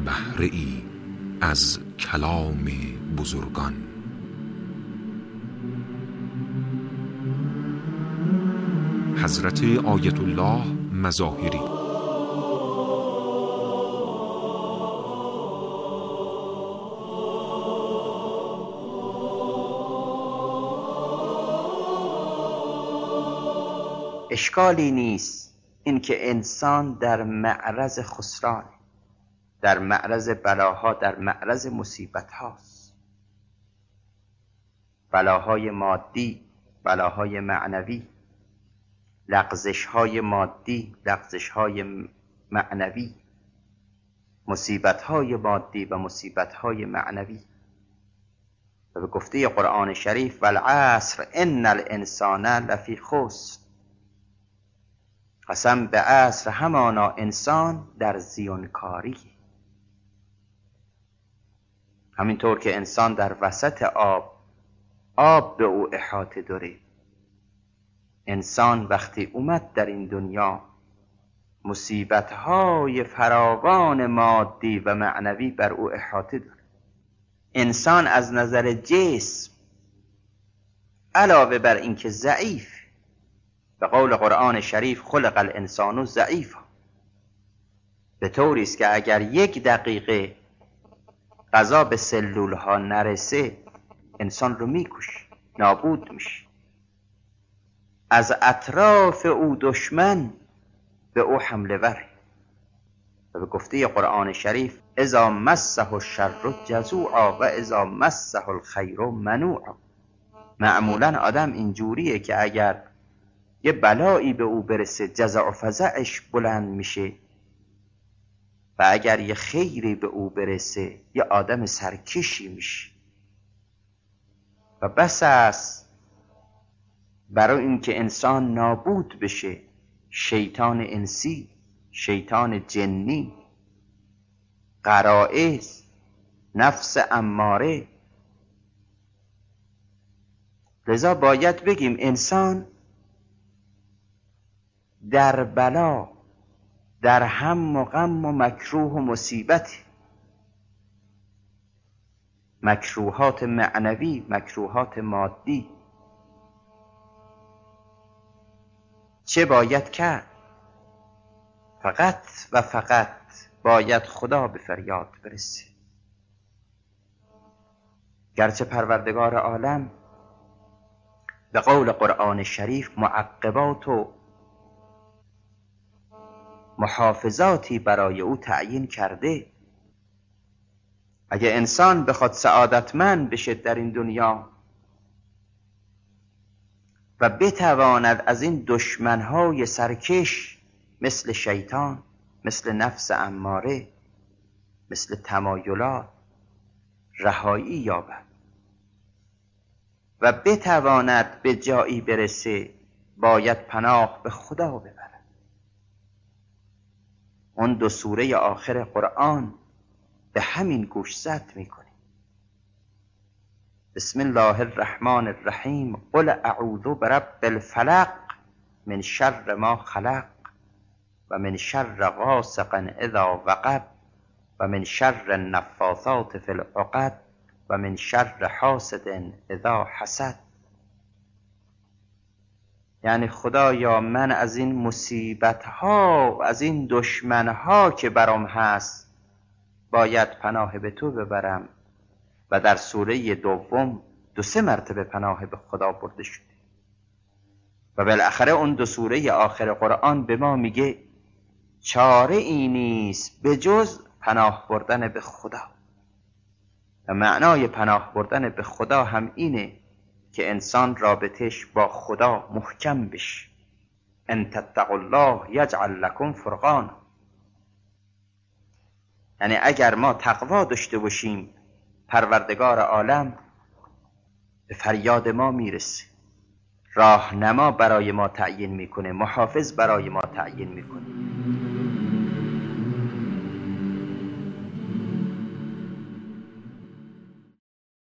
بهره ای از کلام بزرگان. حضرت آیت الله مظاهری. اشکالی نیست اینکه انسان در معرض خسران، در معرض بلاها، در معرض مصیبت هاست. بلاهای مادی، بلاهای معنوی، لغزش های مادی، لغزش های معنوی، مصیبت های مادی و مصیبت های معنوی. و به گفته قرآن شریف والعصر ان الانسان لفی خسر، قسم به عصر همانا انسان در زیانکاری. همینطور که انسان در وسط آب به او احاطه داره. انسان وقتی اومد در این دنیا مصیبت‌های فراوان مادی و معنوی بر او احاطه داره. انسان از نظر جسم علاوه بر اینکه ضعیف، به قول قرآن شریف خلق الانسان ضعیفا، به طوری است که اگر 1 دقیقه غذا به سلول ها نرسه انسان رو میکشه، نابود میشه. از اطراف او دشمن به او حمله وره. و به گفته قرآن شریف اذا مسه الشر جزوعا و اذا مسه الخیر منوعا. معمولا آدم اینجوریه که اگر یه بلایی به او برسه جزع و فزعش بلند میشه، و اگر یه خیری به او برسه یه آدم سرکشی میشه. و بس است برای اینکه انسان نابود بشه شیطان انسی، شیطان جنی، غرائز، نفس اماره. لذا باید بگیم انسان در بلا، در هم و غم و مکروه و مصیبت، مکروهات معنوی، مکروهات مادی. چه باید کرد؟ فقط و فقط باید خدا به فریاد برسه. گرچه پروردگار عالم به قول قرآن شریف معقبات و محافظاتی برای او تعیین کرده. اگه انسان بخواد سعادتمند بشه در این دنیا و بتواند از این دشمنهای سرکش مثل شیطان، مثل نفس اماره، مثل تمایلات رهایی یابد و بتواند به جایی برسه، باید پناه به خدا ببرد. اون 2 سوره آخر قرآن به همین گوشزد میکنه. بسم الله الرحمن الرحیم قل اعوذ برب الفلق من شر ما خلق و من شر غاسق اذا وقب و من شر النفاثات فی العقد و من شر حاسد اذا حسد. یعنی خدایا من از این مصیبت ها و از این دشمن ها که برام هست باید پناه به تو ببرم. و در سوره دوم 2-3 مرتبه پناه به خدا برده شده. و بالاخره اون 2 سوره آخر قرآن به ما میگه چاره ای نیست به جز پناه بردن به خدا. و معنای پناه بردن به خدا هم اینه که انسان رابطش با خدا محکم بشه. ان تتقوا الله یجعل لکم فرقانا. یعنی اگر ما تقوا داشته باشیم پروردگار عالم به فریاد ما میرسه، راهنما برای ما تعیین میکنه، محافظ برای ما تعیین میکنه.